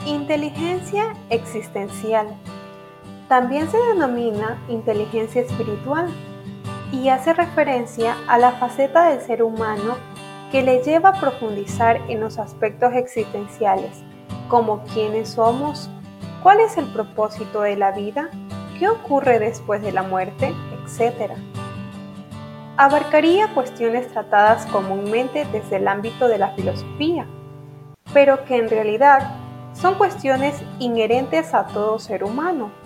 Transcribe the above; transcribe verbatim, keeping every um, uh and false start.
Inteligencia existencial. También se denomina inteligencia espiritual y hace referencia a la faceta del ser humano que le lleva a profundizar en los aspectos existenciales, como quiénes somos, cuál es el propósito de la vida, qué ocurre después de la muerte, etcétera. Abarcaría cuestiones tratadas comúnmente desde el ámbito de la filosofía, pero que en realidad son cuestiones inherentes a todo ser humano,